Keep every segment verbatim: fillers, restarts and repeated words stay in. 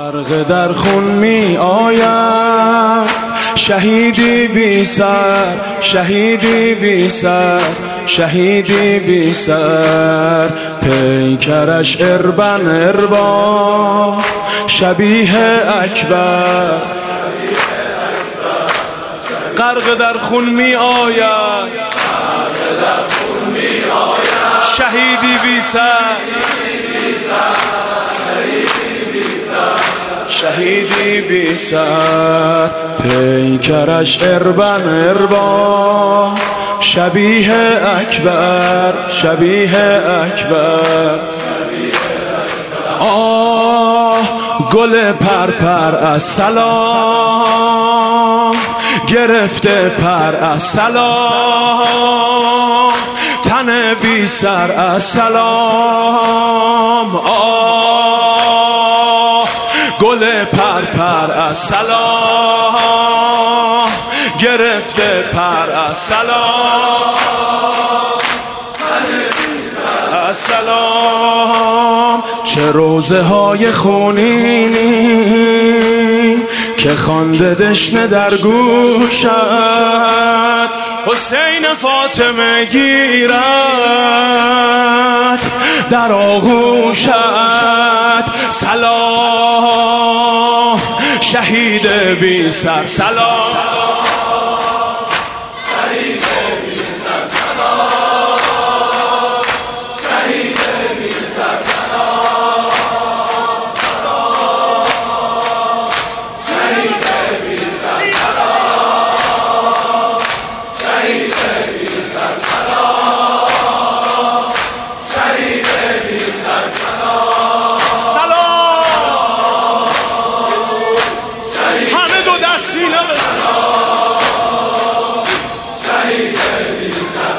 غرق در خون می آید، شهیدی بی سر، شهیدی بی سر، شهیدی بی سر. پیکرش اربن اربا شبیه اکبر، غرق در خون می آید، شهیدی بی سر، شهیدی بی سر. پیکرش اربن اربا شبیه اکبر، شبیه اکبر. آه گل پرپر از سلام گرفته پر از سلام، تن بی سر از سلام. آه گل پرپر از سلام گرفته پر از سلام، از سلام. چه روزه های خونینی که خوانده دشنه در گوشت، حسین فاطمه گیرد در آغوشت. سلام شهید بی سر، سلام شهید بی سر، سلام شهید بی سر، سلام سلام شهید بی سر، سلام شهید بی سر، سلام شهید بی سر، سلام سلام. همه دو دستی نبه شهید بی سر،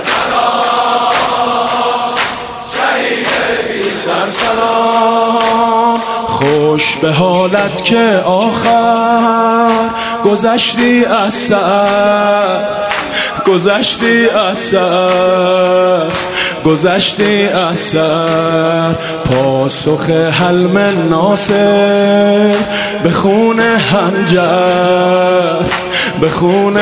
سلام شهید بی سر، سلام. خوش به حالت که آخر گذشتی از سر، گذشتی از سر، گذشتی از سر. پاسخ حلم ناصر به خون حنجر، به خون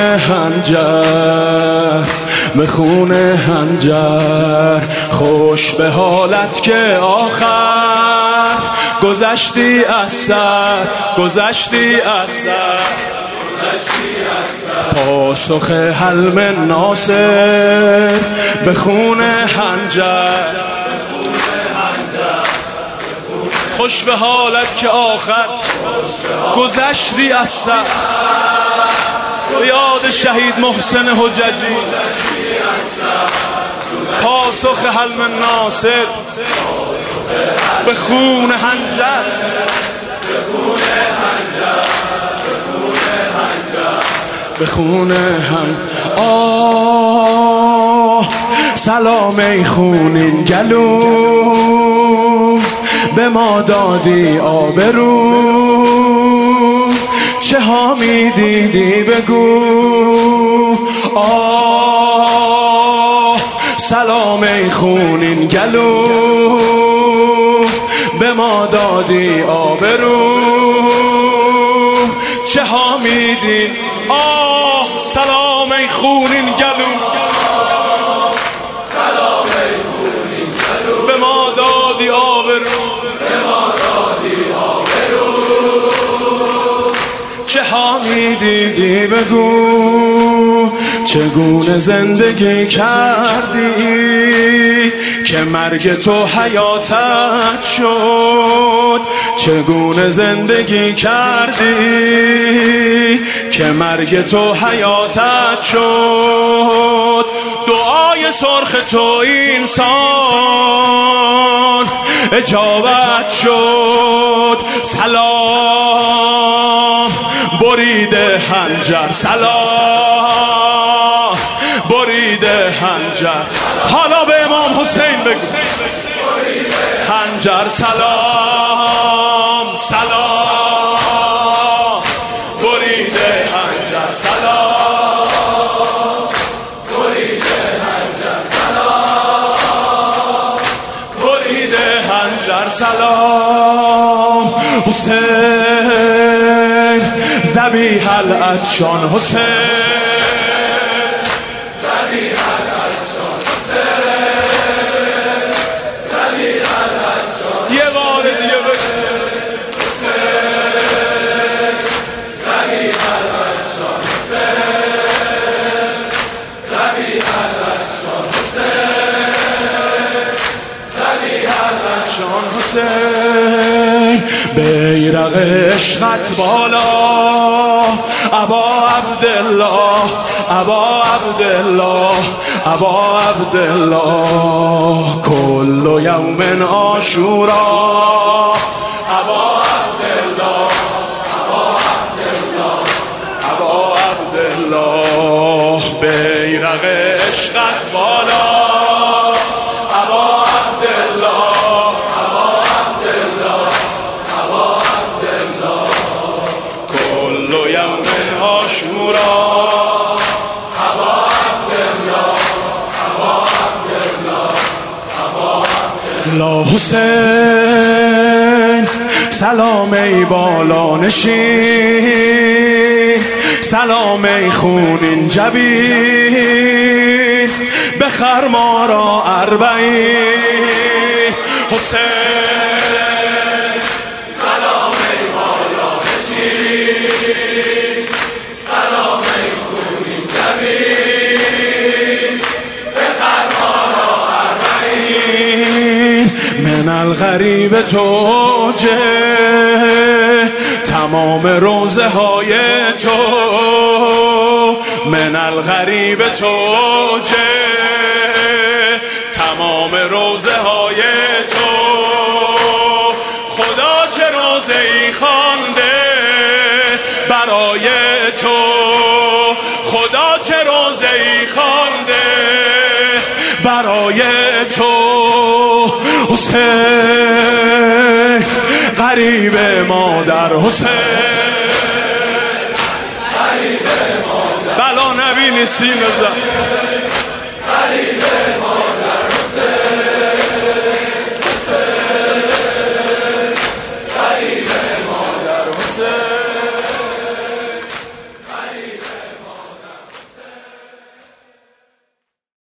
حنجر، به خون حنجر. خوش به حالت که آخر گذشتی از سر، گذشتی از سر، گذشتی از سر. پاسخ حلم ناصر به خون حنجر. خوش به حالت که آخر گذشتی از سر. یاد شهید محسن حججی، پاسخ حلم ناصر به خون حنجر، به خون حنجر. آه سلام ای خونین گلو به ما دادی آبرو، چه ها می دیدی بگو. آه سلام ای خونین گلو به ما دادی آبرو، چه ها می دید. آه سلام ای خونین گلو، سلام ای خونین گلو به ما دادی آبرو، به ما دادی آبرو، چه ها می دیدی بگو. چگونه زندگی کردی که مرگ تو حیاتت شد، چگونه زندگی کردی که مرگ تو حیاتت شد. دعای سرخ تو اینسان اجابت شد. سلام بریده حنجر، سلام بریده حنجر. حالا به امام حسین بگو حنجر سلام، سلام بریده حنجر، سلام بریده حنجر، سلام بریده حنجر، سلام حسین ذبیح العطشان حسین بیرق عشقت بالا ابا عبدالله ابا عبدالله ابا عبدالله کل یوم عاشورا ابا عبدالله ابا عبدالله ابا عبدالله بیرق عشقت بالا ابا عبدالله عاشورا ابا عبدالله ابا عبدالله ابا عبدالله حسین سلام ای بالا نشین سلام ای خونین جبین بخر ما را اربعین حسین من الغریب توجه تمام روزه های تو من الغریب توجه تمام روزه های تو خدا چه روزه ای خوانده برای تو خدا چه روزه ای خوانده برای تو حسین غریب مادر حسین غریب مادر بلا نبی نیستیم غریب مادر